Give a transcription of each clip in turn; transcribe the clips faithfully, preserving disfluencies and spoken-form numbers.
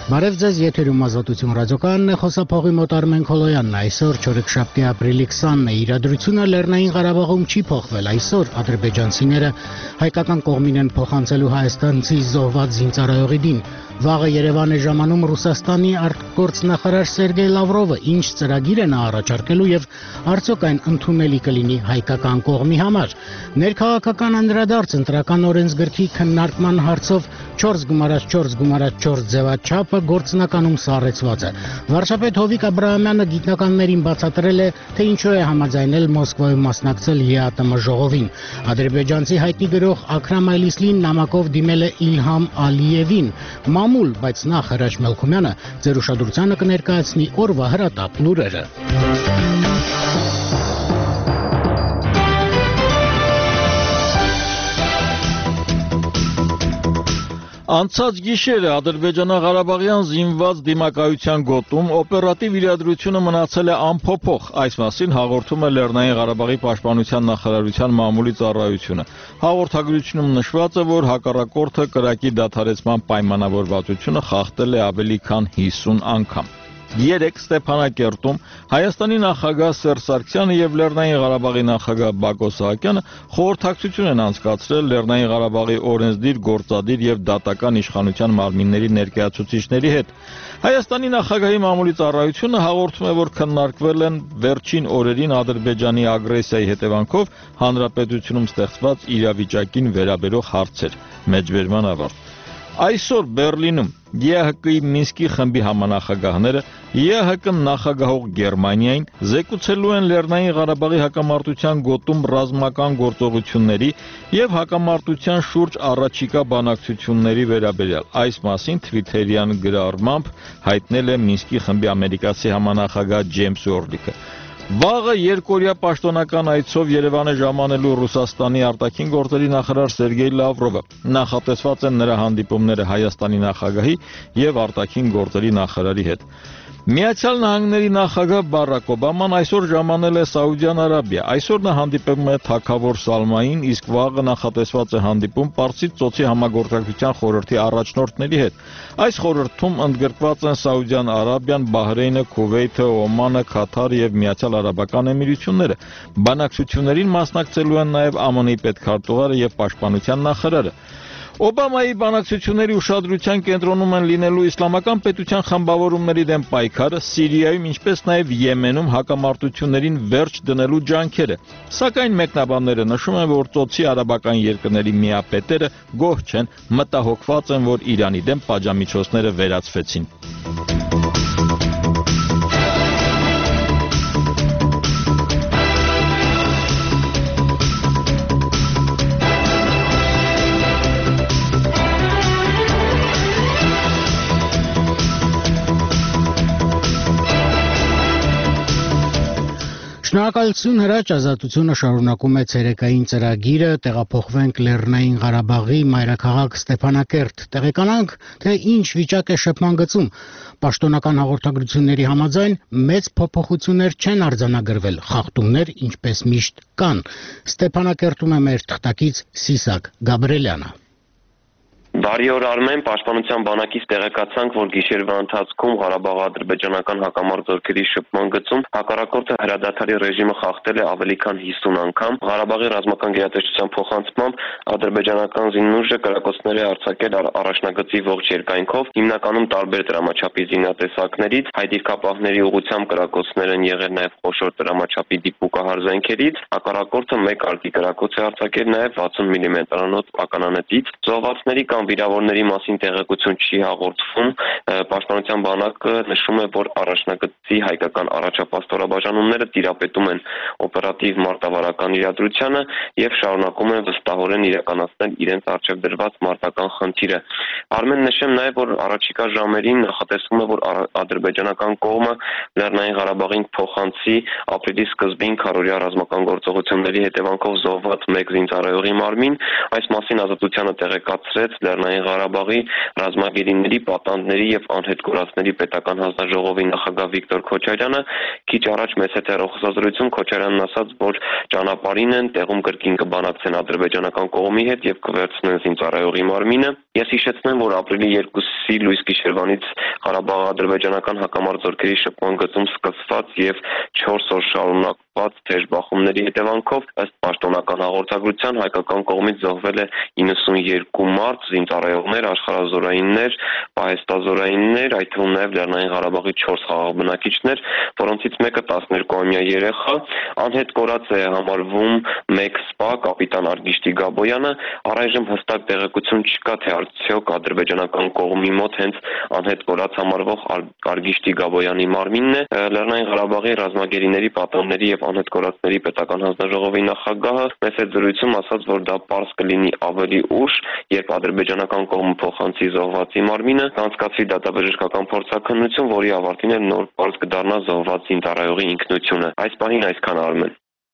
Բարև ձեզ, եթերում Ազատություն ռադիոկայանն է, խոսափողի մոտ Արմեն Քոլոյանն է, այսօր չորեքշաբթի ապրիլի քսանն է, իրադրությունը Լեռնային Ղարաբաղում չի փոխվել, այսօր ադրբեջանցիները հայկական կողմին են փոխանցելու հայաստանցի զոհված զինծառայողի դին, վաղը Երևան է ժամանում Ռուսաստանի արտգործնախարար Սերգեյ Լավրովը, ինչ ծրագիր է նա առաջարկելու եւ արդյոք այն ընդունելի կլինի հայկական կողմի համար, ներքաղաքական անդրադարձ ընտրական օրենսգրքի քննարկման հարցով չորս գումարած չորս գումարած չորս ձևաչափը գործնականում սառեցված է։ Վարչապետ Հովիկ Աբրահամյանը գիտնականներին բացատրել է, թե ինչու է համաձայնել Մոսկվայում մասնակցել ԵԱՏՄ ժողովին։ Ադրբեջանցի հայտնի գրող Աքրամ Այլիսլին նամակով դիմել է Իլհամ Ալիևին, մամուլ, բայց նախ Հրաչ Մելքումյանը ձեր ուշադրությանը կներկայացնի օրվա հրատապ լուրերը։ Անցած գիշերը ադրբեջանա-ղարաբաղյան զինված դիմակայության գոտում օպերատիվ իրադրությունը մնացել է անփոփոխ, այս մասին հաղորդում է Լեռնային Ղարաբաղի պաշտպանության նախարարության մամուլի ծառայությունը։ Հաղորդագրությունում նշված է, որ հակառակորդը կրակի դադարեցման պայմանավորվածությունը խախտել է ավելի քան հիսուն անգամ։ Երեկ Ստեփանակերտում Հայաստանի նախագահ Սերժ Սարգսյանը եւ Լեռնային Ղարաբաղի նախագահ Բակո Սահակյանը խորհրդակցություն են անցկացրել Լեռնային Ղարաբաղի օրենսդիր, գործադիր եւ դատական իշխանության մարմինների ներկայացուցիչների հետ։ Հայաստանի նախագահի մամուլի ծառայությունը հաղորդում է, որ քննարկվել են վերջին օրերին Ադրբեջանի ագրեսիայի հետևանքով հանրապետությունում ստեղծված իրավիճակին վերաբերող հարցեր։ Մեջբերման ավարտ։ Այսօր Բեռլինում ԵԱՀԿ-ի Մինսկի խմբի համանախագահները ԵԱՀԿ նախագահող Գերմանիային զեկուցելու են Լեռնային Ղարաբաղի հակամարտության գոտում ռազմական գործողությունների եւ հակամարտության շուրջ առաջիկա բանակցությունների վերաբերյալ։ Այս մասին Թվիթերյան գրառմամբ հայտնել է Մինսկի խմբի ամերիկացի համանախագահ Ջեյմս Օրլիկը։ Վաղը երկօրյա պաշտոնական այցով Երևան է ժամանելու Ռուսաստանի արտաքին գործերի նախարար Սերգեյ Լավրովը։ Նախատեսված են նրա հանդիպումները Հայաստանի նախագահի եւ արտաքին գործերի նախարարի հետ։ Միացյալ Նահանգների նախագահ Բարակ Օբաման այսօր ժամանել է Սաուդյան Արաբիա։ Այսօր նա հանդիպում է թագավոր Սալմային, իսկ վաղը նախատեսված է հանդիպում Պարսից ծոցի համագործակցության խորհրդի առաջնորդների հետ։ Այս խորհրդում ընդգրկված են Սաուդյան Արաբիան, Բահրեյնը, Քուվեյթը, Օմանը, Քաթարը եւ Միացյալ Արաբական Էմիրությունները։ Բանակցություններին մասնակցելու են նաեւ ԱՄՆ-ի պետքարտուղարը եւ պաշտպանության նախարարը։ Օբամայի բանակցությունների ուշադրության կենտրոնում են լինելու իսլամական պետության խմբավորումների դեմ պայքարը, Սիրիայում, ինչպես նաև Եմենում հակամարտություններին վերջ դնելու ջանքերը։ Սակայն մեկնաբանները նշում են, որ ծոցի արաբական երկրների միապետերը գոհ չեն, մտահոգված են, որ Իրանի դեմ պատժամիջոցները վերացվեցին։ Շնորհակալություն Հրաչ, Ազատությունը շարունակում է ցերեկային ծրագիրը, տեղափոխվենք Լեռնային Ղարաբաղի մայրաքաղաք Ստեփանակերտ, տեղեկանանք, թե ինչ վիճակ է շփման գծում։ Պաշտոնական հաղորդագրությունների համաձայն մեծ փոփոխություններ չեն արձանագրվել, խախտումներ ինչպես միշտ կան։ Ստեփանակերտում է մեր թղթակից Սիսակ Գաբրելյանը։ Բարի օր Արմեն, պաշտպանության բանակից տեղեկացանք, որ գիշերվա ընթացքում Ղարաբաղ-ադրբեջանական հակամարտ զորքերի շփման գծում հակառակորդը հրադադարի ռեժիմը խախտել է ավելի քան հիսուն անգամ։ Ղարաբաղի ռազմական գերատեսչության փոխանցմամբ ադրբեջանական զինուժը կրակոցներ է արձակել առաջնագծի ողջ երկայնքով, հիմնականում տարբեր դրամաչափի զինատեսակներից, հայդիկապահների ուղղությամբ կրակոցներ են եղել նաև խոշոր դրամաչափի դիպուկահար զենքերից։ Հակառակորդը մեկ արկի կրակոց է արձակել նաև վաթսուն միլիմետրանոց ականանետից։ Զոհվածների կամ վիրավորների մասին տեղեկություն չի հաղորդվում։ Պաշտպանության բանակը նշում է, որ առաջնագծի հայկական առաջապահ ստորաբաժանումները տիրապետում են օպերատիվ մարտավարական իրադրությանը եւ շարունակում են վստահորեն իրականացնել իրենց առջեւ դրված մարտական խնդիրը։ Արմեն, նշեմ նաեւ, որ առաջիկա ժամերին նախատեսվում է, որ ադրբեջանական կողմը Լեռնային Ղարաբաղին փոխանցի ապրիլի սկզբին քարորիա ռազմական գործողությունների հետևանքով զոհված մեկ զինծառայողի մարմին։ Այս մասին Ազատությանը տեղեկացրեց Լեռնային Ղարաբաղի ռազմագերիների, պատանդների եւ անհետ կորածների պետական հանձնաժողովի նախագահ Վիկտոր Քոչարյանը։ Քիչ առաջ մեծ հետերող խոսազրույցում Քոչարյանն ասաց, որ ճանապարհին են, տեղում կրկին կբանակցեն ադրբեջանական կողմի հետ եւ կվերցնեն զինծառայողի մարմինը։ Ես հիշեցնեմ, որ ապրիլի երկուսի լույս գիշերվանից Ղարաբաղ-ադրբեջանական հակամարտ զորքերի շփման գծում սկսված եւ չորս օր շարունակված թեժ բախումների հետևանքով ըստ պաշտոնական հաղորդագրության հայկական կողմից զոհվել է իննսունյերկու մարդ, զինծառայողներ, աշխարհազորայիններ, պահեստազորայիններ, այդ թվում նաեւ Լեռնային Ղարաբաղի չորս խաղաղ բնակիչներ, որոնցից մեկը տասներկուամյա երեխա, անհետ կորած է համարվում մեկ սպա կապիտան Արգիշտի Գաբոյանը, առայժմ հստակ տեղեկություն չկա, թե արդյոք ադրբեջանական կողմի մոտ հենց անհետ կորած համարվող Արգիշտի Գաբոյանի մարմինն է։ Լեռնային Ղարաբաղի ռազմագերիների, պատանների եւ անհետ կորածների պետական հանձնաժողովի նախագահը մեծ հետ զրույցում ասաց, որ դա պարզ կլինի ավելի ուշ, երբ ադրբեջանական կողմը փոխանցի զոհվածի մարմինը, կանցկացվի դատաբժշկական փորձաքննություն, որի ավարտին էլ նոր պարզ կդառնա զոհված զինծառայողի ինքնությունը։ Այս պահին այսքան, Արմեն։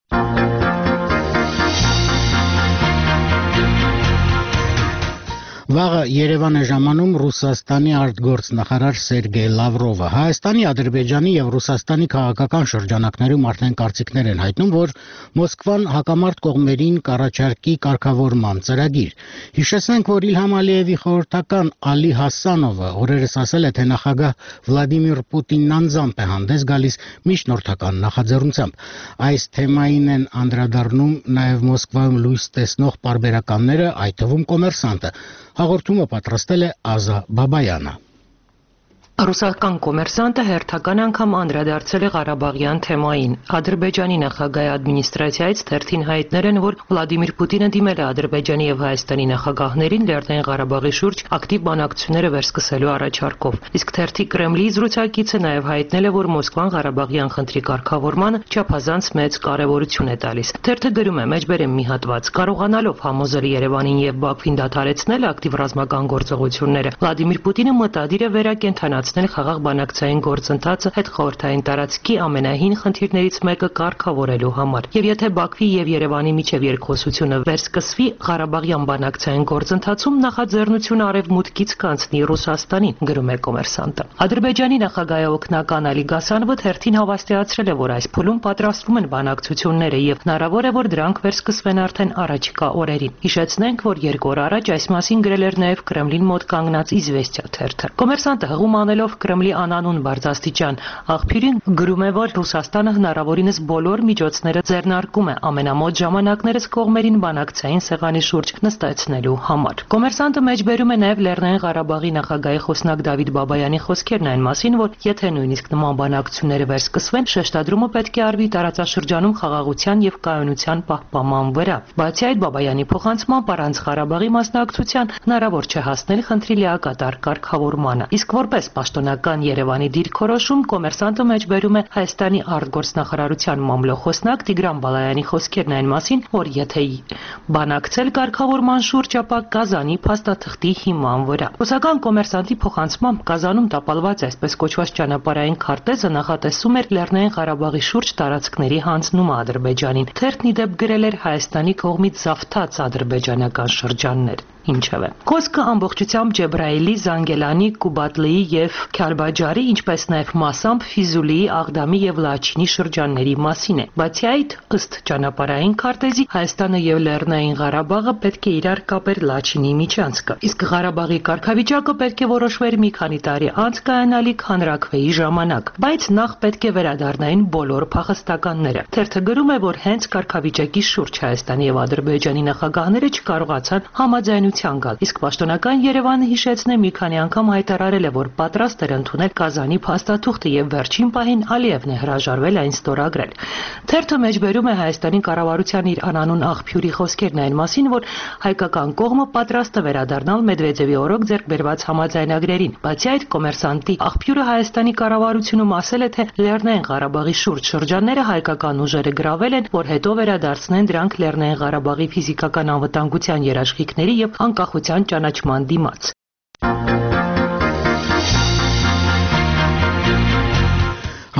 Վաղը Երևան է ժամանում Ռուսաստանի արտգործնախարար Սերգեյ Լավրովը։ Հայաստանի, Ադրբեջանի եւ Ռուսաստանի քաղաքական շրջանակներում արդեն կարծիքներ են հայտնում, որ Մոսկվան հակամարտ կողմերին կառաջարկի կարգավորման ծրագիր։ Հիշեցնենք, որ Իլհամ Ալիևի խորհրդական Ալի Հասանովը օրերս ասել է, թե նախագահ Վլադիմիր Պուտինն անձամբ է հանդես գալիս միջնորդական նախաձեռնությամբ։ Այս թեմային են անդրադառնում նաեւ Մոսկվայում լույս տեսնող պարբերականները, այդ թվում կոմերսանտը։ Հաղորդումը պատրաստել է Ազա Բաբայանը։ Ռուսական կոմերսանտը հերթական անգամ անդրադարձել է Ղարաբաղյան թեմային։ Ադրբեջանի նախագահի ադմինիստրացիայից թերթին հայտնել են, որ Վլադիմիր Պուտինը դիմել է Ադրբեջանի եւ Հայաստանի նախագահներին Լեռնային Ղարաբաղի շուրջ ակտիվ բանակցությունները վերսկսելու առաջարկով։ Իսկ թերթի Կրեմլի զրուցակիցը նաեւ հայտնել է, որ Մոսկվան Ղարաբաղյան խնդրի կարգավորմանը չափազանց մեծ կարեւորություն է տալիս։ Թերթը գրում է. «Մեջբերեմ մի հատված. Կարողանալով համոզել Երևանին եւ Բաքվին դադարեցնել ակտիվ ռազմական գործողությունները, Վլադիմիր Պուտինը մտադիր է վերակենդանացնել խաղաղ բանակցային գործընթացը հետխորհրդային տարածքի ամենահին խնդիրներից մեկը կարգավորելու համար։ Եվ եթե Բաքվի եւ Երևանի միջև երկխոսությունը վերսկսվի, Ղարաբաղյան բանակցային գործընթացում նախաձեռնությունը արևմուտքից կանցնի Ռուսաստանին», գրում է կոմերսանտը։ Ադրբեջանի նախագահի օգնական Ալի Գասանովը թերթին հավաստիացրել է, որ այս փուլում պատրաստվում են բանակցությունները եւ հնարավոր է, որ դրանք վերսկսվեն արդեն առաջիկա օրերին։ Հիշեցնենք, որ երկու օր առաջ այս մասին գրել էր նաեւ Կրեմլին մոտ կանգնած Իզվեստիա թերթը։ Կոմերսանտը հղում անելով Կրեմլի անանուն բարձրաստիճան աղբյուրին գրում է, որ Ռուսաստանը հնարավորինս բոլոր միջոցները ձեռնարկում է ամենամոտ ժամանակներս կողմերին բանակցային սեղանի շուրջ նստեցնելու համար։ Կոմերսանտը մեջբերում է նաև Լեռնային Ղարաբաղի նախագահի խոսնակ Դավիթ Բաբայանի խոսքերն այն մասին, որ եթե նույնիսկ նման բանակցությունները վերսկսվեն, շեշտադրումը պետք է արվի տարածաշրջանում խաղաղության եւ կայունության պահպանման վրա։ Բացի այդ, Բաբայանի փոխանցմամբ առանց Ղարաբաղի մասնակցության հնարավոր չէ հասնել խնդրի լիակատար կարգավորմանը։ Իսկ որպես պաշտոնական Երևանի դիրքորոշում կոմերսանտը մեջբերում է Հայաստանի արտգործնախարարության մամլոխոսնակ Տիգրան Բալայանի խոսքերն այն մասին, որ եթե բանակցել կարգավորման շուրջ, ապա Կազանի փաստաթղթի հիման վրա։ Ռուսական կոմերսանտի փոխանցմամբ Կազանում տապալված այսպես կոչված ճանապարհային քարտեզը նախատեսում էր Լեռնային Ղարաբաղի շուրջ տարածքների հանձնումը Ադրբեջանին։ Թերթն ի դեպ գրել էր Հայաստանի կողմից զավթած ադրբեջանական շրջաններ։ Ինչևէ, խոսքը ամբողջությամբ Ջեբրայելի, Զանգելանի, Կուբատլիի եւ Քյարբաջարի, ինչպես նաեւ մասամբ Ֆիզուլիի, Աղդամի եւ Լաչինի շրջանների մասին է։ Բացի այդ, ըստ ճանապարհային քարտեզի, Հայաստանը եւ Լեռնային Ղարաբաղը պետք է իրար կապեր Լաչինի միջանցքը։ Իսկ Ղարաբաղի կարգավիճակը պետք է որոշվեր մի քանի տարի անց կայանալիք հանրաքվեի ժամանակ, բայց նախ պետք է վերադառնային բոլոր փախստականները։ Թերթը գրում է, որ հենց կարգավիճակի շուրջ Հայաստանի եւ Ադրբեջանի նախագահները չկարողացան համաձայնության գալ, իսկ պաշտոնական Երևանը հիշեցնե մի քանի անգամ հայտարարել է, որ պատրաստ էր ընդունել Կազանի փաստաթուղթը եւ վերջին պահին Ալիևն է հրաժարվել այն ստորագրել։ Թերթը մեջբերում է Հայաստանի կառավարության իր անանուն աղբյուրի խոսքերն այն մասին, որ հայկական կողմը պատրաստ է վերադառնալ Մեդվեդևի օրոք ձեռք բերված համաձայնագրերին։ Բացի այդ, կոմերսանտի աղբյուրը Հայաստանի կառավարությունում ասել է, թե Լեռնային Ղարաբաղի շուրջ շրջանները հայկական ուժերը գրավել են, որ հետո վերադարձնեն դրանք Լեռնային Ղարաբաղի ֆիզիկական անվտանգության երաշխիքների եւ անկախության ճանաչման դիմաց։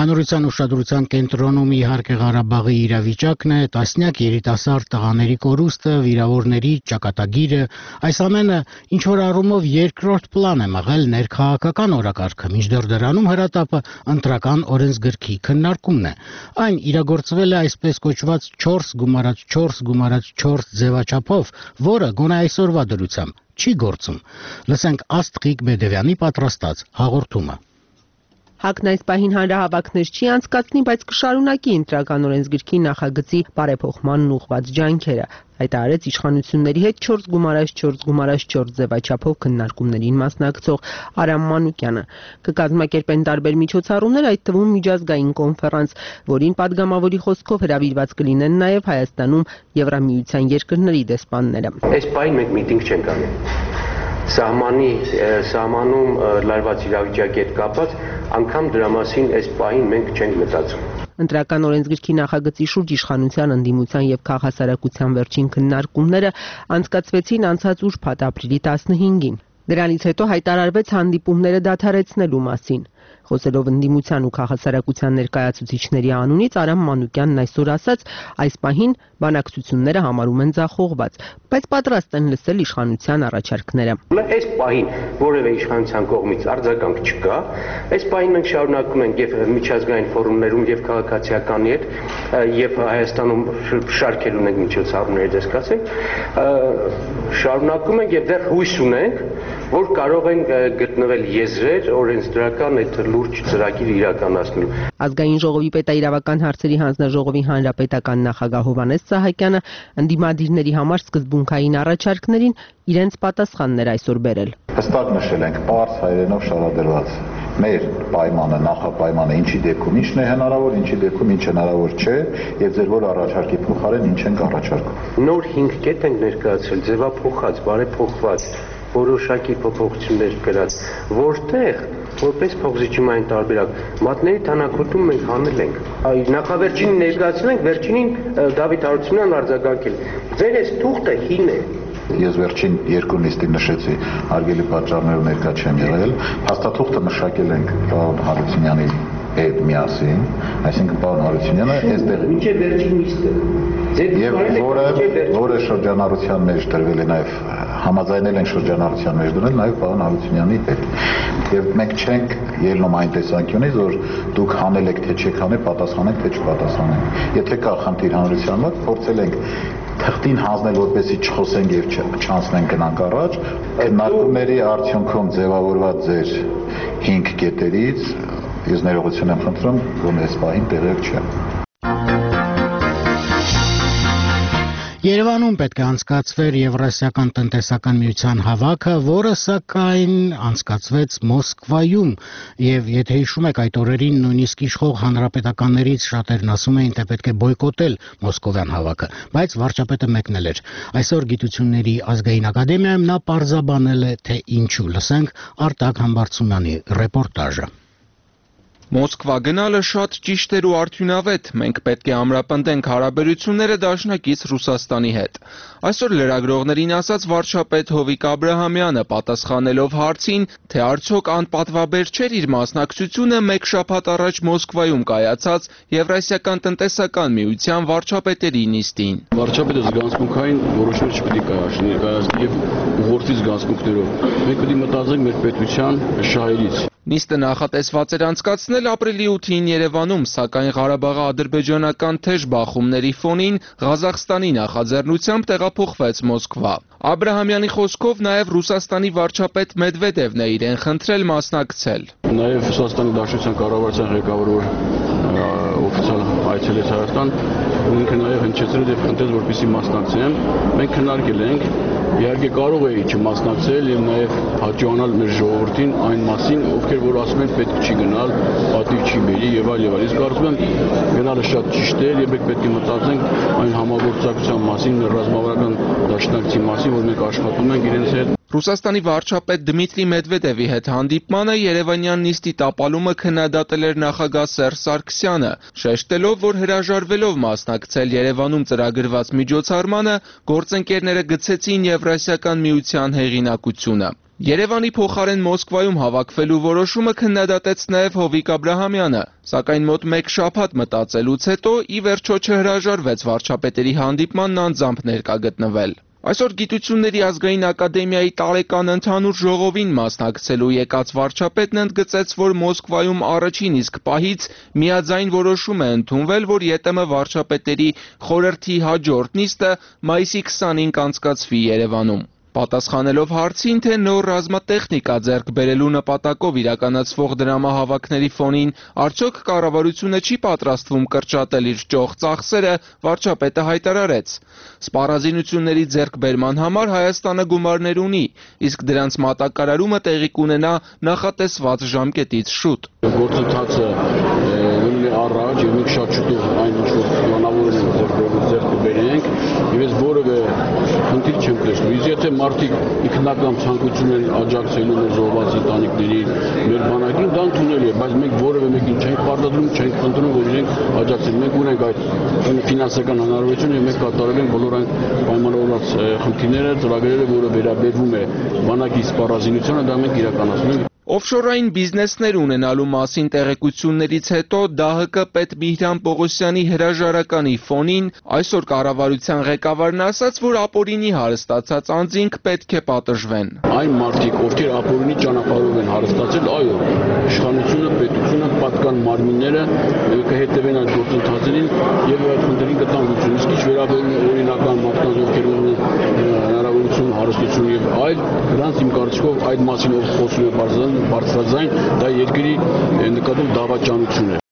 Հանրության ուշադրության կենտրոնում իհարկե Ղարաբաղի իրավիճակն է, տասնյակ երիտասարդ տղաների կորուստը, վիրավորների ճակատագիրը, այս ամենը ինչ որ առումով երկրորդ պլան է մղել ներքաղաքական օրակարգը, մինչդեռ դրանում հրատապը ընտրական օրենսգրքի քննարկումն է։ Այն իրագործվել է այսպես կոչված չորս գումարած չորս գումարած չորս ձևաչափով, որը գոնե այսօրվա դրությամբ չի գործում։ Լսենք Աստղիկ Բեդևյանի պատրաստած հաղորդումը։ ՀԱԿ-ն այս պահին հանրահավաքներ չի անցկացնի, բայց կշարունակի ընտրական օրենսգրքի նախագծի բարեփոխմանն ուղղված ջանքերը, հայտարարեց իշխանությունների հետ չորս գումարած չորս գումարած չորս ձևաչափով քննարկումներին մասնակցող Արամ Մանուկյանը։ Կկազմակերպեն տարբեր միջոցառումներ, այդ թվում միջազգային կոնֆերանս, որին падգամավորի խոսքով հրավիրված կլինեն նաև Հայաստանում Եվրամիության երկրների դեսպանները։ Այս պահին մենք միտինգ չենք անի։ Սահմանի սահմանում լարված իրավիճակի հետ կապված անգամ դրա մասին այս պահին մենք չենք մտածում։ Ընտրական օրենսգրքի նախագծի շուրջ իշխանության ընդդիմության եւ քաղաքասարակության վերջին քննարկումները անցկացվեցին անցած ուրբաթ ապրիլի տասնհինգին։ Դրանից հետո հայտարարվեց հանդիպումները դադարեցնելու մասին։ Խոսելով ընդդիմության ու քաղաքասարակության ներկայացուցիչների անունից Արամ Մանուկյանն այսօր ասաց, այս պահին բանակցությունները համարում են ձախողված, բայց պատրաստ են լսել իշխանության առաջարկները։ Այս պահին որևէ իշխանության կողմից արձագանք չկա, այս պահին մենք շարունակում ենք եւ միջազգային ֆորումներում եւ քաղաքացիականի հետ եւ Հայաստանում շարքել ունենք միջոցառումներ, դες կասենք, շարունակում ենք եւ դեռ հույս ունենք, որ կարող են գտնվել եզրեր օրենսդրական այդ լուրջ ծրագիր իրականացնելու։ Ազգային ժողովի պետաիրավական հարցերի հանձնաժողովի հանրապետական նախագահ Հովհաննես Սահակյանը ընդդիմադիրների համար սկզբունքային առաջարկներին իրենց պատասխաններ այսօր բերել։ Հստակ նշել ենք բարձ հայերենով շարադրված մեր պայմանը, նախապայմանը ինչի դեպքում ինչն է հնարավոր, ինչի դեպքում ինչ հնարավոր չէ եւ ձեր որ առաջարկի փոխարեն ինչ ենք առաջարկում։ Նոր հինգ կետ ենք ներկայացրել, ձևափոխած, բարեփոխված, որոշակի փոփոխություններ կրած, որտեղ որպես փոխզիջումային տարբերակ մատների թանակոտում մենք հանել ենք։ Այ նախավերջին ներկայացնում ենք, վերջինին Դավիթ Հարությունյանն արձագանքել։ Ձեր այս թուղթը հին է։ Ես վերջին երկու նիստին նշեցի, արգելի պատճառներով ներկա չեմ եղել, հաստատուղթը մշակել ենք պարոն Հարությունյանի հետ միասին, այսինքն պարոն Հարությունյանը այստեղ մինչև վերջին նիստը եւ որը որը շրջանառության մեջ դրվել է նաեւ համաձայնել են շրջանառության մեջ դնել նաեւ պարոն Հարությունյանի հետ եւ մենք չենք ելնում այն տեսանկյունից որ դուք հանել եք թե չեք հանել պատասխանենք թե չպատասխանենք եթե կա խնդիր հանրության մոտ փորձել ենք թղթին հանձնել որպեսզի չխոսենք եւ չանցնենք գնանք առաջ քննարկումների արդյունքում ձևավորված ձեր հինգ կետերից ես ներողություն եմ խնդրում որ այս պահին տեղեկ չեմ Երևանում պետք է անցկացվեր Եվրասիական տնտեսական միության հավաքը, որը սակայն անցկացվեց Մոսկվայում, եւ եթե հիշում եք այդ օրերին նույնիսկ իշխող հանրապետականներից շատերն ասում էին, թե պետք է բոյկոտել Մոսկովյան հավաքը, բայց վարչապետը մեկնել էր։ Այսօր Գիտությունների ազգային ակադեմիայում նա պարզաբանել է, թե ինչու։ Լսենք Արտակ Համբարձումյանի ռեպորտաժը։ Մոսկվա գնալը շատ ճիշտ էր ու արդյունավետ, մենք պետք է ամրապնդենք հարաբերությունները դաշնակից Ռուսաստանի հետ։ Այսօր լրագրողներին ասաց վարչապետ Հովիկ Աբրահամյանը, պատասխանելով հարցին, թե արդյոք անպատվաբեր չէր իր մասնակցությունը մեկ շաբաթ առաջ Մոսկվայում կայացած Եվրասիական տնտեսական միության վարչապետերի նիստին։ Վարչապետը զգացմունքային որոշումներ չպետք է կայացնի, կայացնի եւ ուղղորդի զգացմունքներով։ Մենք պետք է մտածենք մեր պետության շահերից։ Նիստը նախատեսված էր անցկացնել ապրիլի ութին Երևանում, սակայն Ղարաբաղի ադրբեջանական թեժ բախումների ֆոնին Ղազախստանի նախաձեռնությամբ տեղափոխվեց Մոսկվա։ Աբրահամյանի խոսքով նաև Ռուսաստանի վարչապետ Մեդվեդևն է իրեն խնդրել մասնակցել։ Նաև Ռուսաստանի Դաշնության կառավարության ղեկավարը օֆիցիալ այցելեց Հայաստան, ինքը նաև հնչեցրել եւ խնդրեց որպեսզի մասնակցեմ։ Մենք քննարկել ենք, իհարկե կարող էի չմասնակցել եւ նաև հաջողանալ մեր ժողովրդին այն մասին, ովքեր որ ասում են պետք չի գնալ, պատիվ չի բերի եւ այլ եւ այլ։ Իսկ կարծում եմ գնալը շատ ճիշտ է եւ մենք պետք է մտածենք այն համագործակցության մասին, մեր ռազմավարական դաշնակցի մասին, որ մենք աշխատում ենք իրենց հետ։ Ռուսաստանի վարչապետ Դմիտրի Մեդվեդևի հետ հանդիպմանը Երևանյան նիստի տապալումը քննադատել էր նախագահ Սերժ Սարգսյանը, շեշտելով, որ հրաժարվելով մասնակցել Երևանում ծրագրված միջոցառմանը, գործընկերները գցեցին Եվրասիական միության հեղինակությունը։ Երևանի փոխարեն Մոսկվայում հավաքվելու որոշումը քննադատեց նաև Հովիկ Աբրահամյանը, սակայն մոտ մեկ շաբաթ մտածելուց հետո ի վերջո չհրաժարվեց վարչապետերի հանդիպմանն անձամբ ներկա գտնվել։ Այսօր Գիտությունների ազգային ակադեմիայի տարեկան ընդհանուր ժողովին մասնակցելու եկած վարչապետն ընդգծեց, որ Մոսկվայում առաջին իսկ պահից միաձայն որոշում է ընդունվել, որ ԵՏՄ վարչապետերի խորհրդի հաջորդ նիստը մայիսի քսանինը անցկացվի Երևանում։ Պատասխանելով հարցին, թե նոր ռազմատեխնիկա ձեռք բերելու նպատակով իրականացվող դրամահավաքների ֆոնին արդյոք կառավարությունը չի պատրաստվում կրճատել իր ճոխ ծախսերը, վարչապետը հայտարարեց. Սպառազինությունների ձեռքբերման համար Հայաստանը գումարներ ունի, իսկ դրանց մատակարարումը տեղի կունենա նախատեսված ժամկետից շուտ։ Գործընթացը ելնի առաջ եւ մենք շատ շուտով այն ինչ որ պլանավորել ենք ձեռք ձեռք բերենք, եւ ես որևէ խնդիր չեմ տեսնում։ Իսկ եթե մարդիկ ինքնական ցանկություն են աջակցելու մեր զոհված ընտանիքներին, մեր բանակին, դա ընդունելի է, բայց մենք որևէ մեկին չենք պարտադրում, չենք խնդրում, որ իրենք աջակցեն։ Մենք ունենք այդ ֆինանսական հնարավորությունը եւ մենք կատարել ենք բոլոր այն պայմանավորված խնդիրները, ծրագրերը, որը վերաբերվում է բանակի սպառազինությանը, դա մենք իրականացնում ենք։ Օֆշորային բիզնեսներ ունենալու մասին տեղեկություններից հետո ԴՀԿ պետ Միհրան Պողոսյանի հրաժարականի ֆոնին այսօր կառավարության ղեկավարն ասաց, որ ապօրինի հարստացած անձինք պետք է պատժվեն։ Այն մարդիկ, ովքեր ապօրինի ճանապարհով են հարստացել, այո, իշխանությունը, պետությունը, պատկան մարմինները կհետևեն այդ գործընթացներին եւ այդ խնդրին կտան լուծում։ Իսկ ինչ վերաբերում է օրինական մարդկանց, ովքեր ունեն հնարավորություն, հարստություն եւ այլ, դրանց իմ կարծիքով այդ մասին ով խոսում է բարձր բարձրաձայն, դա երկրի նկատում դավաճանություն է։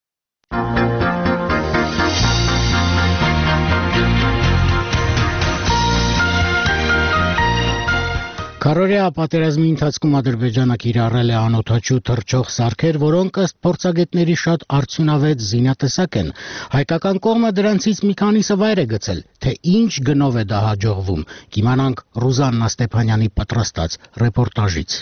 Քարորիա պատերազմի ընթացքում Ադրբեջանը կիրառել է անօդաչու թռչող սարքեր, որոնք ըստ փորձագետների շատ արդյունավետ զինատեսակ են։ Հայկական կողմը դրանցից մի քանիսը վայր է գցել, թե ինչ գնով է դա հաջողվում։ Կիմանանք Ռուզաննա Ստեփանյանի պատրաստած ռեպորտաժից։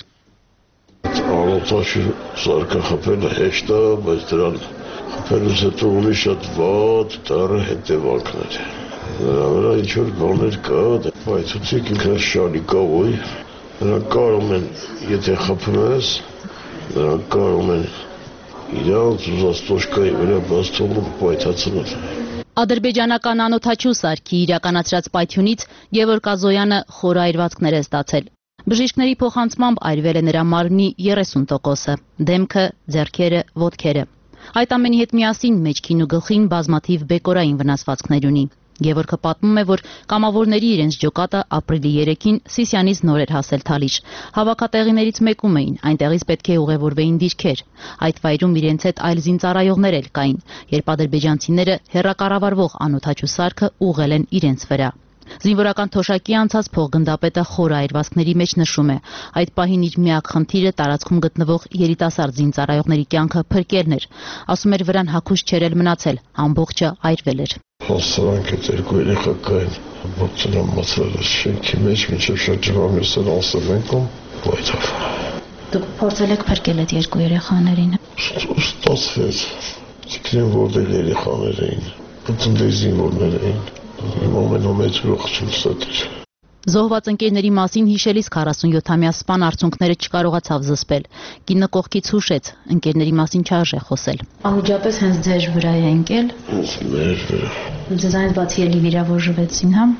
Անօդաչու սարքը խփելը հեշտ է, բայց դրան խփելուց հետո ունի շատ վատ դառը հետևանքներ։ Դրա վրա ինչ-որ բաներ կա, պայթուցիկ ինքնաշարի կա, ոյ, նրանք կարող են, եթե խփում ես, նրանք կարող են իրանց ուզած տոշկայի վրա բաց թողնում պայթացնել։ Ադրբեջանական անօդաչու սարքի իրականացրած պայթյունից Գևորգ Ազոյանը խորը այրվածքներ է ստացել։ Բժիշկների փոխանցմամբ այրվել է նրա մարմնի երեսուն տոկոսը, դեմքը, ձեռքերը, ոտքերը։ Այդ ամենի հետ միասին մեջքին ու գլխին բազմաթիվ բեկորային վնասվածքներ ունի։ Գևորգը պատմում է, որ կամավորների իրենց ջոկատը ապրիլի երեքին Սիսյանից նոր էր հասել Թալիշ։ Հավաքատեղիներից մեկում էին, այնտեղից պետք է ուղևորվեին դիրքեր։ Այդ վայրում իրենց հետ այլ զինծառայողներ էլ կային, երբ ադրբեջանցիները հեռակառավարվող անօդաչու սարքը ուղղել են իրենց վրա։ Զինվորական թոշակի անցած փոխգնդապետը խորը այրվածքների մեջ նշում է. այդ պահին իր միակ խնդիրը տարածքում գտնվող երիտասարդ զինծառայողների կյանքը փրկելն էր։ Ասում էր, վրան հագուշ չէր էլ մնացել, ամբողջը այրվել էր։ Հասցրանք այդ երկու երեխա կային, բացել մացրել է շենքի մեջ, մինչև շատ ջրամեսեր անցել ենք ու պայթավ։ Դուք փորձել եք փրկել այդ երկու երեխաներին։ Ստացվեց, ցիկլին որտեղ երեխաներ էին, ծննդի զինվորներ էին։ Ամենամեծ ողջույն ստացել։ Զոհված ընկերների մասին հիշելիս քառասունյոթամյա սպան արցունքները չկարողացավ զսպել։ Կինը կողքից հուշեց, ընկերների մասին չարժե խոսել։ Անմիջապես հենց ձեր վրա է ընկել։ Հենց մեր վրա։ Ձեզ այնց բացի էլի վիրավորվեցին, հա։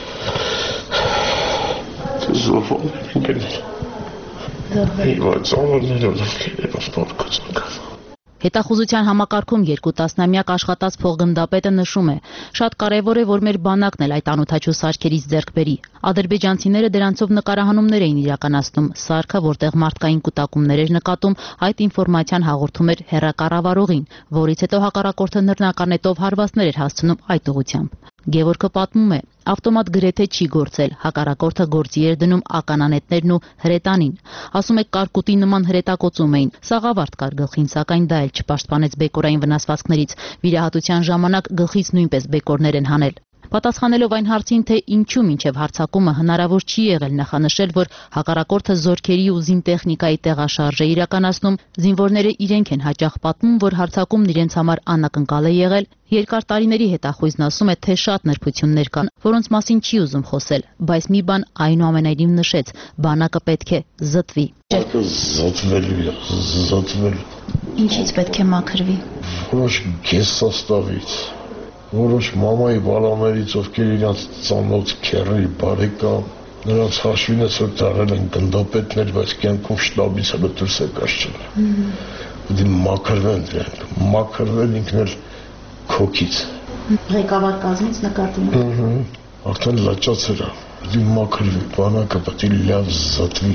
Զոհվել ընկերներ։ Իվաց ամեններով ովքեր սպորտկացան։ Հետախուզության համակարգում երկու տասնամյակ աշխատած փոխգնդապետը նշում է. շատ կարևոր է, որ մեր բանակն էլ այդ անօդաչու սարքերից ձեռք բերի։ Ադրբեջանցիները դրանցով նկարահանումներ էին իրականացնում, սարքը, որտեղ մարդկային կուտակումներ էր նկատում, այդ ինֆորմացիան հաղորդում էր հեռակառավարողին, որից հետո հակառակորդը նռնականետով հարվածներ էր հասցնում այդ ուղղությամբ։ Գևորգը պատմում է, ավտոմատ գրեթե չի գործել, հակառակորդը գործի էր դնում ականանետներն ու հրետանին։ Ասում է, կարկուտի նման հրետակոծում էին, սաղավարտ կար գլխին, սակայն դա էլ չպաշտպանեց բեկորային վնասվածքներից, վիրահատության ժամանակ գլխից նույնպես բեկորներ են հանել։ Պատասխանելով այն հարցին, թե ինչու մինչև հարձակումը հնարավոր չի եղել նախանշել, որ հակառակորդը զորքերի ու զինտեխնիկայի տեղաշարժ է իրականացնում, զինվորները իրենք են հաճախ պատմում, որ հարձակումն իրենց համար անակնկալ է եղել, երկար տարիների հետախույզն ասում է, թե շատ նրբություններ կան, որոնց մասին չի ուզում խոսել, բայց մի բան այնուամենայնիվ նշեց, բանակը պետք է զտվի։ Զտվելու է, զտվելու։ Ինչից պետք է մաքրվի։ Որոշ գեսաստավից, որոշ մամայի բալաներից, ովքեր իրաց ծանոթ քեռի, բարեկամ, նրանց հաշվին ես որ դարել են գնդապետներ, բայց կյանքում շտաբից հələ դուրս է կաշել։ Պետք է մաքրվեն դրանք, մաքրվեն ինքն էլ քոքից։ Ղեկավար կազմից նկատում եմ։ Արդեն լաճացել է, պետք է մաքրվի, բանակը պետք է լավ զտվի։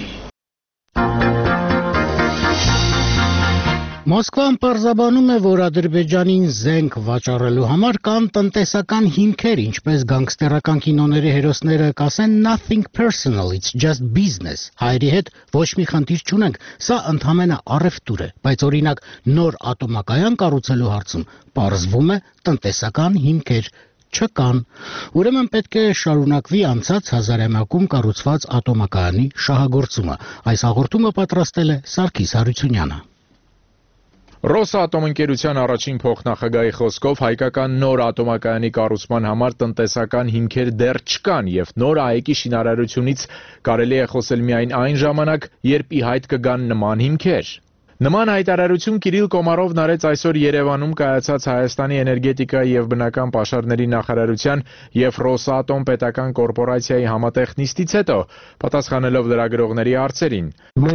Մոսկվան պարզաբանում է, որ Ադրբեջանին զենք վաճառելու համար կան տնտեսական հիմքեր, ինչպես գանգստերական կինոների հերոսները կասեն nothing personal, it's just business։ Հայերի հետ ոչ մի խնդիր չունենք, սա ընդհանրապես առևտուր է, բայց օրինակ նոր ատոմակայան կառուցելու հարցում պարզվում է տնտեսական հիմքեր չկան։ Ուրեմն պետք է շարունակվի անցած հազարամյակում կառուցված ատոմակայանի շահագործումը։ Այս հաղորդումը պատրաստել է Սարգիս Հարությունյանը։ Ռոսատոմ ընկերության առաջին փոխնախագահի խոսքով հայկական նոր ատոմակայանի կառուցման համար տնտեսական հիմքեր դեռ չկան եւ նոր ԱԵԿ-ի շինարարությունից կարելի է խոսել միայն այն ժամանակ, երբ ի հայտ կգան նման հիմքեր։ Նման հայտարարություն Կիրիլ Կոմարովն արեց այսօր Երևանում կայացած Հայաստանի էներգետիկայի եւ բնական պաշարների նախարարության եւ Ռոսատոմ պետական կորպորացիայի համատեղ նիստից հետո, պատասխանելով լրագրողների հարցերին։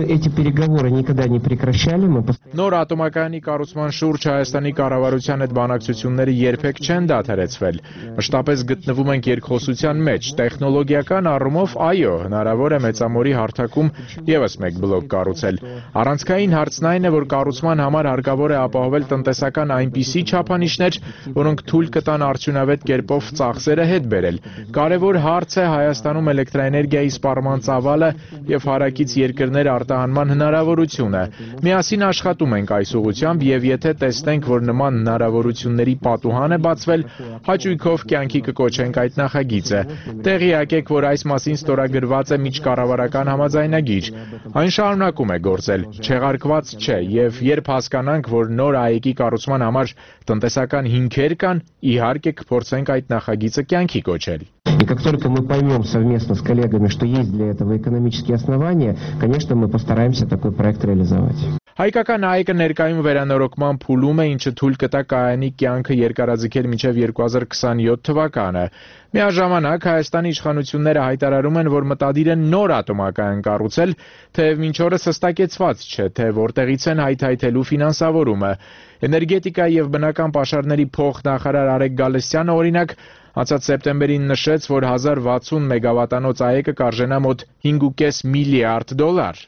Նոր ատոմակայանի կառուցման շուրջ Հայաստանի կառավարության հետ բանակցությունները երբեք չեն դադարեցվել։ Մշտապես գտնվում ենք երկխոսության մեջ։ Տեխնոլոգիական առումով, այո, հնարավոր է մեծամորի հարթակում եւս մեկ բլոկ կառուցել։ Առանցքային հարցն այն է, որ կառուցման համար հարկավոր է ապահովել տնտեսական այնպիսի չափանիշներ, որոնք թույլ կտան արդյունավետ կերպով ծախսերը հետ բերել։ Կարևոր հարց է Հայաստանում էլեկտրաէներգիայի սպառման ծավալը եւ հարակից երկրներ արտահանման հնարավորությունը։ Միասին աշխատում ենք այս ուղղությամբ եւ եթե տեսնենք, որ նման հնարավորությունների պատուհան է բացվել, հաճույքով կյանքի կկոչենք այդ նախագիծը։ Տեղյակ եք, որ այս մասին ստորագրված է միջկառավարական համաձայնագիր։ Այն շարունակում է գործել, չեղարկված չէ, եւ երբ հասկանանք, որ նոր ԱԵԿ-ի կառուցման համար տնտեսական հիմքեր կան, իհարկե կփորձենք այդ նախագիծը կյանքի կոչել։ И как только мы поймем совместно с коллегами, что есть для этого экономические основания, конечно, мы постараемся такой проект реализовать. Հայկական ԱԵԿ-ը ներկայում վերանորոգման փուլում է, ինչը թույլ կտա կայանի կյանքը երկարաձգել մինչև երկու հազար քսանյոթ թվականը։ Միաժամանակ Հայաստանի իշխանությունները հայտարարում են, որ մտադիր են նոր ատոմակայան կառուցել, թեև մինչ օրս հստակեցված չէ, թե որտեղից են հայթայթելու ֆինանսավորումը։ Էներգետիկա եւ բնական պաշարների փոխնախարար Արեգ Գալստյանը օրինակ անցած սեպտեմբերին նշեց, որ հազար վաթսուն մեգավատանոց ԱԵԿ-ը կարժենա մոտ հինգ ու կես միլիարդ դոլար։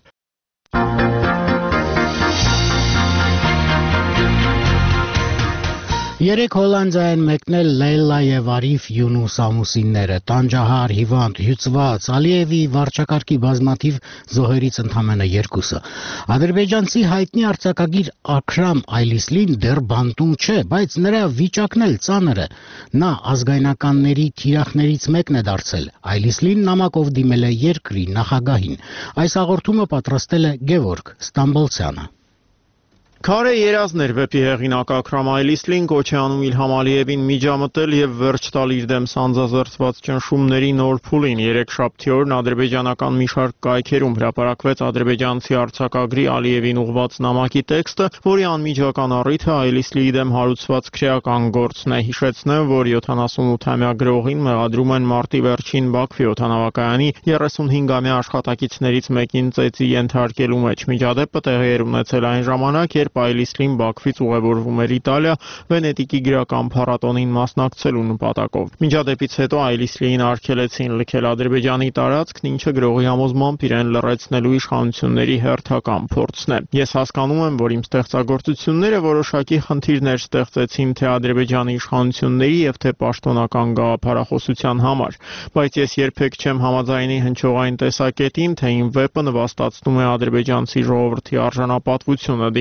Երեք Հոլանդիա են մեկնել Լեյլա եւ Արիֆ Յունուս ամուսինները, տանջահար, հիվանդ, հյուծված, Ալիևի վարչակարգի բազմաթիվ զոհերից ընդամենը երկուսը։ Ադրբեջանցի հայտնի արձակագիր Աքրամ Այլիսլին դեռ բանտում չէ, բայց նրա վիճակն էլ ծանր է։ Նա ազգայնականների թիրախներից մեկն է դարձել։ Այլիսլին նամակով դիմել է երկրի նախագահին։ Այս հաղորդումը պատրաստել է Գևորգ Ստամբոլցյանը։ Քարե երազներ վեպի հեղինակ Աքրամ Այլիսլին կոչ է անում Իլհամ Ալիևին միջամտել եւ վերջ տալ իր դեմ սանձազերծված ճնշումների նոր փուլին։ Երեքշաբթի օրն ադրբեջանական մի շարք կայքերում հրապարակվեց ադրբեջանցի արձակագրի Ալիևին ուղղված նամակի տեքստը, որի անմիջական առիթը Այլիսլիի դեմ հարուցված քրեական գործն է։ Հիշեցնեմ, որ յոթանասունութամյա գրողին մեղադրում են մարտի վերջին Բաքվի օդանավակայանի երեսունհինգամյա աշխատակիցներից մեկին ծեծի ենթարկելու մեջ։ Միջադեպը տեղի էր ունեցել այն ժամանակ, երբ Այլիսլին Բաքվից ուղևորվում էր Իտալիա Վենետիկի գրական փառատոնին մասնակցելու նպատակով։ Միջադեպից հետո Այլիսլիին արգելեցին լքել Ադրբեջանի տարածքն, ինչը գրողի համոզմամբ իրեն լռեցնելու իշխանությունների հերթական փորձն է։ Ես հասկանում եմ, որ իմ ստեղծագործությունները որոշակի խնդիրներ ստեղծեցին թե Ադրբեջանի իշխանությունների եւ թե պաշտոնական գաղափարախոսության համար, բայց ես երբեք չեմ համաձայնի հնչողային տեսակետին, թե իմ վեպը նվաստացնում է ադրբեջանցի ժողովրդի արժանապատվությունը դիմելով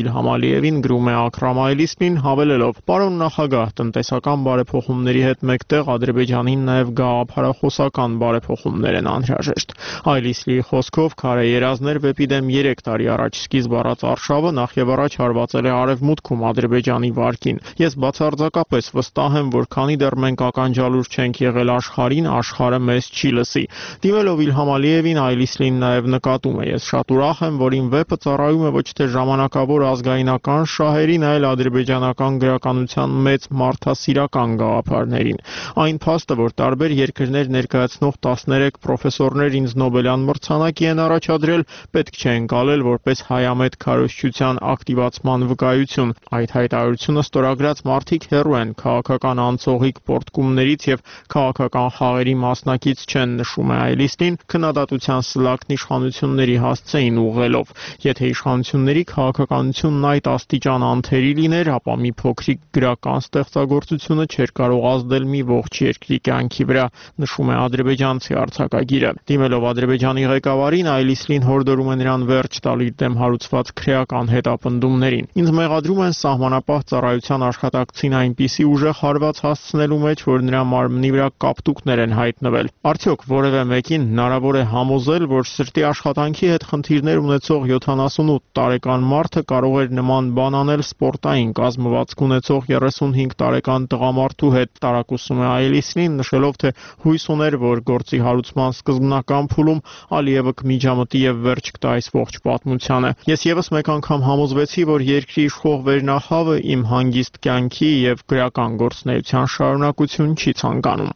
Վիլհամ Ալիևին գրում է Աքրամ Այլիսլին հավելելով. «Պարոն նախագահ, տնտեսական բարեփոխումների հետ մեկտեղ Ադրբեջանին նաև գաղափարախոսական բարեփոխումներ են անհրաժեշտ»։ Այլիսլիի խոսքով քարե երազներ վեպի դեմ երեք տարի առաջ սկիզբ առած արշավը նախ եւ առաջ հարվածել է Արևմուտքում Ադրբեջանի վարկին։ Ես բացարձակապես վստահ եմ, որ քանի դեռ մենք ականջալուր չենք եղել աշխարհին, աշխարհը մեզ չի լսի։ Դիմելով Իլհամ Ալիևին, Այլիսլին նաև նկատում է. «Ես շատ ուրախ եմ, որ իմ վեպը ծառայում է ոչ թե ժամանակավոր ազգայնական շահերին, այլ ադրբեջանական գրականության մեծ մարդասիրական գաղափարներին։ Այն փաստը, որ տարբեր երկրներ ներկայացնող տասներեք պրոֆեսորներ ինձ Նոբելյան մրցանակի են առաջադրել, պետք չէ ընկալել որպես հայամետ քարոզչության ակտիվացման վկայություն։ Այդ հայտարարությունը ստորագրած մարդիկ հեռու են քաղաքական անցողիկ պորտկումներից եւ քաղաքական խաղերի մասնակից չեն», նշում է Այլիսլին, քննադատության սլակն իշխանությունների հասցեին ուղղելով։ Եթե իշխանությունների քաղաքականությունն այդ աստիճան անթերի լիներ, ապա մի փոքրիկ գրական ստեղծագործությունը չէր կարող ազդել մի ողջ երկրի կյանքի վրա, նշում է ադրբեջանցի արձակագիրը։ Դիմելով Ադրբեջանի ղեկավարին, Այլիսլին հորդորում է նրան վերջ տալ իր դեմ հարուցված քրեական հետապնդումներին։ «Ինձ մեղադրում են սահմանապահ ծառայության աշխատակցին այնպիսի ուժեղ հարված հասցնելու մեջ, որ նրա մարմնի վրա կապտուկներ են հայտնվել։ Արդյոք որևէ մեկին հնարավոր է համոզել, որ սրտի աշխատանքի հետ խնդիրներ ունեցող յոթանասունութ տարեկան մարդը կարող էր նման բան անել սպորտային կազմվածք ունեցող երեսունհինգ տարեկան տղամարդու հետ», տարակուսում է Այլիսլին, նշելով, թե հույս ուներ, որ գործի հարուցման սկզբնական փուլում Ալիևը կմիջամտի եւ վերջ կտա այս ողջ պատմությանը։ «Ես եւս մեկ անգամ համոզվեցի, որ երկրի իշխող վերնախավը իմ հանգիստ կյանքի եւ գրական գործունեության շարունակություն չի ցանկանում»։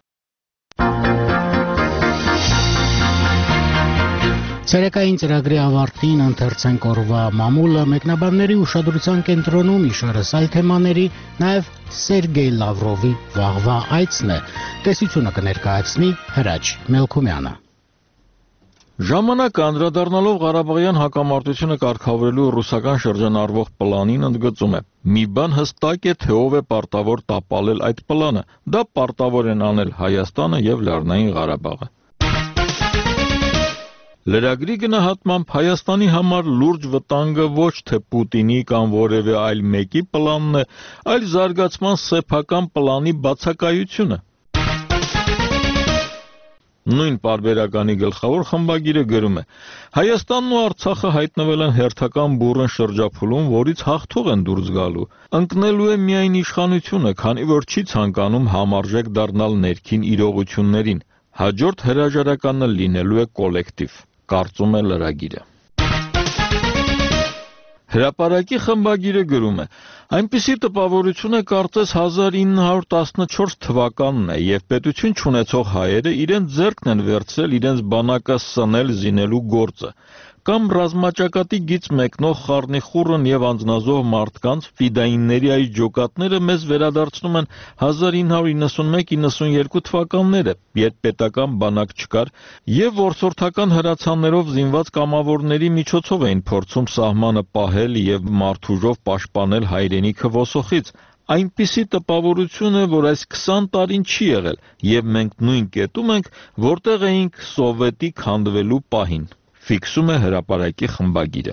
Ցերեկային ծրագրի ավարտին ընթերցենք օրվա մամուլը, մեկնաբանների ուշադրության կենտրոնում իշարս այլ թեմաների, նաև Սերգեյ Լավրովի վաղվա այցն է։ Տեսությունը կներկայացնի Հրաչ Մելքումյանը։ Ժամանակ անդրադառնալով Ղարաբաղյան հակամարտությունը կարգավորելու ռուսական շրջանառվող պլանին ընդգծում է. «Մի բան հստակ է, թե ով է պարտավոր տապալել այդ պլանը։ Դա պարտավոր են անել Հայաստանը եւ Լեռնային Ղարաբաղը»։ Լրագրի գնահատմամբ Հայաստանի համար լուրջ վտանգը ոչ թե Պուտինի կամ որևէ այլ մեկի պլանն է, այլ զարգացման սեփական պլանի բացակայությունը։ Նույն պարբերականի գլխավոր խմբագիրը գրում է. «Հայաստանն ու Արցախը հայտնվել են հերթական բուռն շրջափուլում, որից հաղթող են դուրս գալու։ Ընկնելու է միայն իշխանությունը, քանի որ չի ցանկանում համարժեք դառնալ ներքին իրողություններին։ Հաջորդ հրաժարականը լինելու է կոլեկտիվ», կարծում է լրագիրը։ Հրապարակի խմբագիրը գրում է. «Այնպիսի տպավորություն է կարծես հազար ինը հարյուր տասնչորս թվականն է, եւ պետություն չունեցող հայերը իրենց ձեռքն են վերցրել իրենց բանակը սնել զինելու գործը։ Կամ ռազմաճակատի գից մեկնող խառնիխուռն եւ անձնազոհ մարդկանց ֆիդայինների այս ջոկատները մեզ վերադարձնում են հազար ինը հարյուր իննսունմեկ իննսունյերկու թվականները, երբ պետական բանակ չկար եւ որսորդական հրացաններով զինված կամավորների միջոցով էին փորձում սահմանը պահել եւ մարդուժով պաշտպանել հայրենիքը ոսոխից։ Այնպիսի տպավորություն է, որ այս քսան տարին չի եղել եւ մենք նույն կետում ենք, որտեղ էինք սովետի քանդվելու պահին», ֆիքսում է հրապարակի խմբագիրը։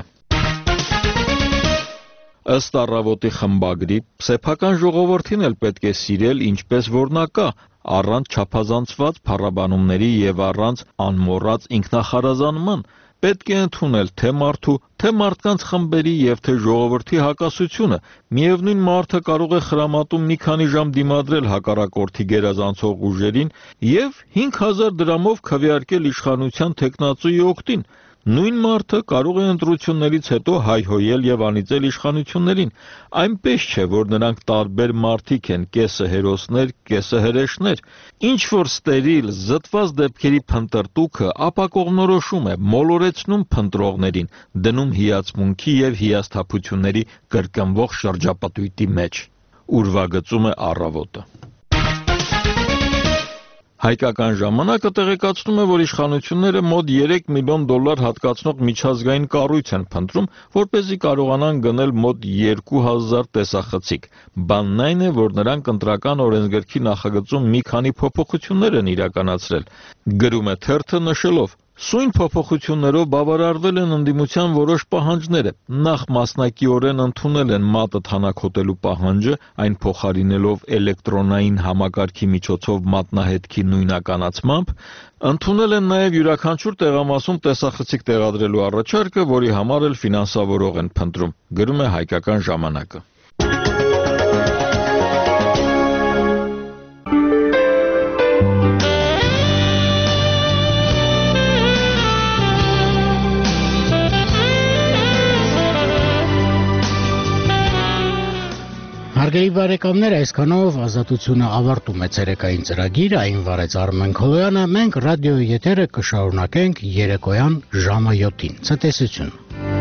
Ըստ Առավոտի խմբագրի, սեփական ժողովրդին էլ պետք է սիրել ինչպես որ նա կա, առանց չափազանցված փառաբանումների եւ առանց անմոռաց ինքնախարազանման։ Պետք է ընդունել թե մարդու, թե մարդկանց խմբերի եւ թե ժողովրդի հակասությունը։ Միևնույն մարդը կարող է խրամատում մի քանի ժամ դիմադրել հակառակորդի գերազանցող ուժերին եւ հինգ հազար դրամով քվեարկել իշխանության թեկնածուի օգտին։ Նույն մարդը կարող է ընտրություններից հետո հայհոյել եւ անիծել իշխանություններին։ Այնպես չէ, որ նրանք տարբեր մարդիկ են, կեսը հերոսներ, կեսը հրեշներ։ Ինչ որ ստերիլ, զտված դեպքերի փնտրտուքը ապակողմնորոշում է, մոլորեցնում փնտրողներին, դնում հիացմունքի եւ հիասթափությունների կրկնվող շրջապատույտի մեջ։ Ուրվագծում է Առավոտը։ Հայկական ժամանակը տեղեկացնում է, որ իշխանությունները մոտ երեք միլիոն դոլար հատկացնող միջազգային կառույց են փնտրում, որպեսզի կարողանան գնել մոտ երկու հազար տեսախցիկ։ Բանն այն է, որ նրանք ընտրական օրենսգրքի նախագծում մի քանի փոփոխություններ են իրականացրել։ Գրում է թերթը նշելով. Սույն փոփոխություններով բավարարվել են ընդդիմության որոշ պահանջները։ Նախ մասնակիորեն ընդունել են մատը թանաքոտելու պահանջը, այն փոխարինելով էլեկտրոնային համակարգի միջոցով մատնահետքի նույնականացմամբ, ընդունել են նաև յուրաքանչյուր տեղամասում տեսախցիկ տեղադրելու առաջարկը, որի համար էլ ֆինանսավորող են փնտրում, գրում է Հայկական ժամանակը։ Հարգելի բարեկամներ, այսքանով Ազատությունը ավարտում է ցերեկային ծրագիրը, այն վարեց Արմեն Քոլոյանը, մենք ռադիոյի եթերը կշարունակենք երեկոյան ժամը յոթին։ Ցտեսություն։